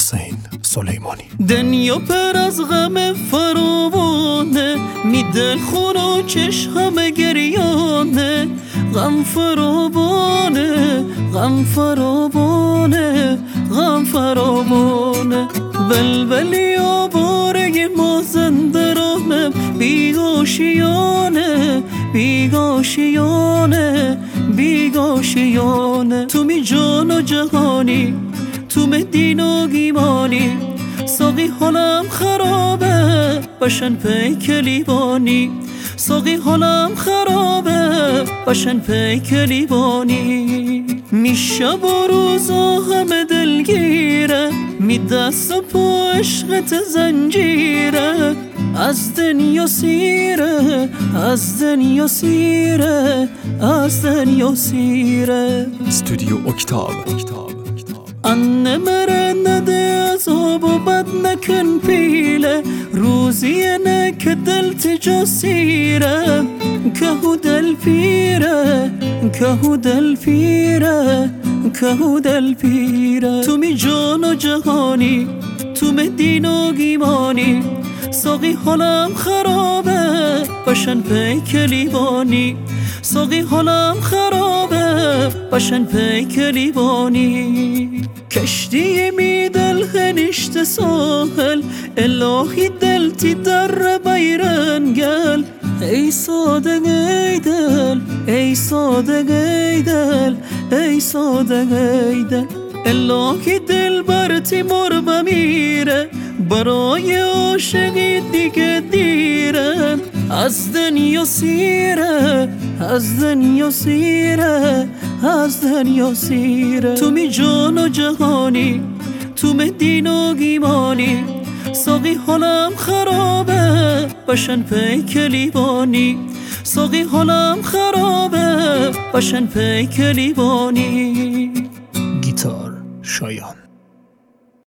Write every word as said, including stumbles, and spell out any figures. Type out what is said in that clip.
حسین سلیمانی. دنیا پر از غم فراوانه، می دل خون و چشم گریانه. غم فراوانه، غم فراوانه، غم فراوانه. ولولی و باره ما زنده رانم، بیگاشیانه، بیگاشیانه، بیگاشیانه. تو می جان و جهانی، تو می دین و گیمانی. ساقی حالم خرابه، باشن پیک لیوانی. ساقی حالم خرابه، باشن پیک لیوانی. می شب و روزا همه دلگیره، می دست و پا عشقت زنجیره. از دنیا سیره، از دنیا سیره، از دنیا سیره. استودیو اکتاب. انه مره نده عذاب و بد نکن پیله، روزیه نه که دل تجا سیره. کهو دل پیره، کهو دل پیره، کهو دل پیره. تو می جان و جهانی، تو می دین و گیمانی. ساقی حالم خرابه، باشن پیک لیوانی. ساقی حالم خرابه، باشن پیک لیوانی. کشتی می دل هنشت ساحل، الهی دل تی در بیرنگل. ای صادق ای دل، ای صادق ای دل، ای صادق ای دل. الهی دل بر تی مر بمیره، برای عاشقی دیگه دیره. از دنیا سیره، از دنیا سیره، از دنیا سیره. تو می جان و جهانی، تو می دین و گیمانی. ساقی حالم خرابه، باشن پیک لیوانی. ساقی حالم خرابه، باشن پیک لیوانی. گیتار شایان.